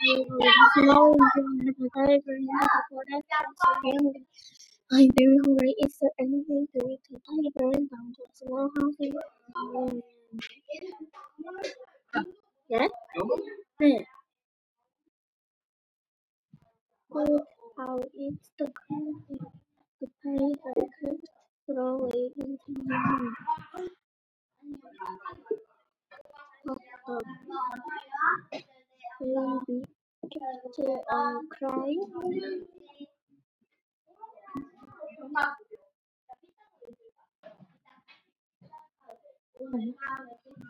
Small improvement required during the product again. I'm very hungry. Is there anything to eat to I burn down to a small house? Yes? There. Put out its the coffee. The pay record. Throw it into the room. Pop up. Baby. Kept on crying.